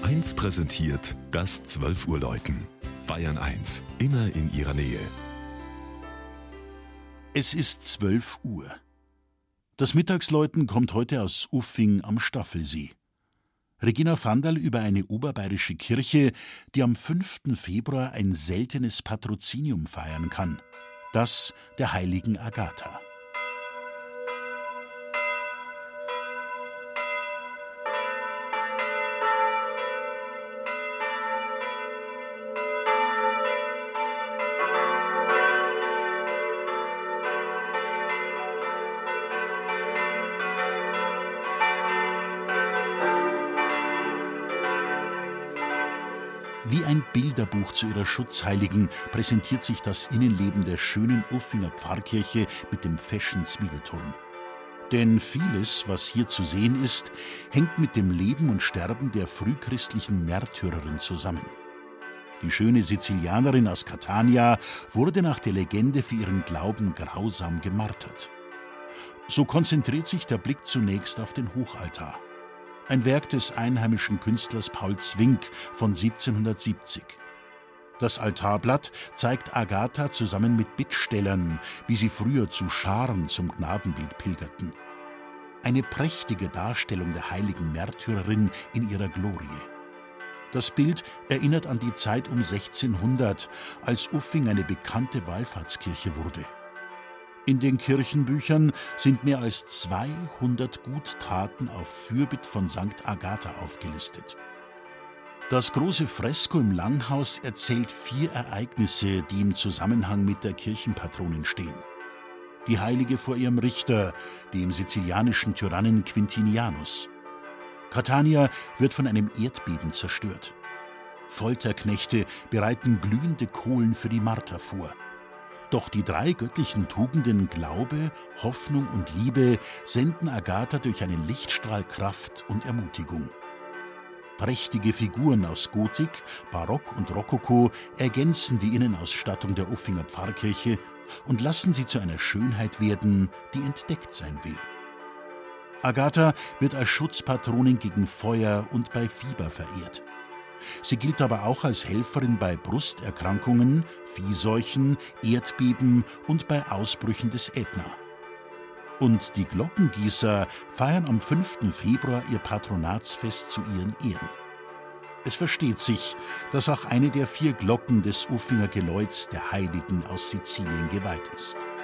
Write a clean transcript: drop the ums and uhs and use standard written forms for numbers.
1 präsentiert das 12 Uhr Läuten. Bayern 1, immer in ihrer Nähe. Es ist 12 Uhr. Das Mittagsläuten kommt heute aus Uffing am Staffelsee. Regina Vandal über eine oberbayerische Kirche, die am 5. Februar ein seltenes Patrozinium feiern kann. Das der heiligen Agatha. Wie ein Bilderbuch zu ihrer Schutzheiligen präsentiert sich das Innenleben der schönen Uffinger Pfarrkirche mit dem feschen Zwiebelturm. Denn vieles, was hier zu sehen ist, hängt mit dem Leben und Sterben der frühchristlichen Märtyrerin zusammen. Die schöne Sizilianerin aus Catania wurde nach der Legende für ihren Glauben grausam gemartert. So konzentriert sich der Blick zunächst auf den Hochaltar. Ein Werk des einheimischen Künstlers Paul Zwink von 1770. Das Altarblatt zeigt Agatha zusammen mit Bittstellern, wie sie früher zu Scharen zum Gnadenbild pilgerten. Eine prächtige Darstellung der heiligen Märtyrerin in ihrer Glorie. Das Bild erinnert an die Zeit um 1600, als Uffing eine bekannte Wallfahrtskirche wurde. In den Kirchenbüchern sind mehr als 200 Guttaten auf Fürbitt von St. Agatha aufgelistet. Das große Fresko im Langhaus erzählt 4 Ereignisse, die im Zusammenhang mit der Kirchenpatronin stehen. Die Heilige vor ihrem Richter, dem sizilianischen Tyrannen Quintinianus. Catania wird von einem Erdbeben zerstört. Folterknechte bereiten glühende Kohlen für die Marter vor. Doch die 3 göttlichen Tugenden Glaube, Hoffnung und Liebe senden Agatha durch einen Lichtstrahl Kraft und Ermutigung. Prächtige Figuren aus Gotik, Barock und Rokoko ergänzen die Innenausstattung der Uffinger Pfarrkirche und lassen sie zu einer Schönheit werden, die entdeckt sein will. Agatha wird als Schutzpatronin gegen Feuer und bei Fieber verehrt. Sie gilt aber auch als Helferin bei Brusterkrankungen, Viehseuchen, Erdbeben und bei Ausbrüchen des Ätna. Und die Glockengießer feiern am 5. Februar ihr Patronatsfest zu ihren Ehren. Es versteht sich, dass auch eine der 4 Glocken des Uffinger Geläuts der Heiligen aus Sizilien geweiht ist.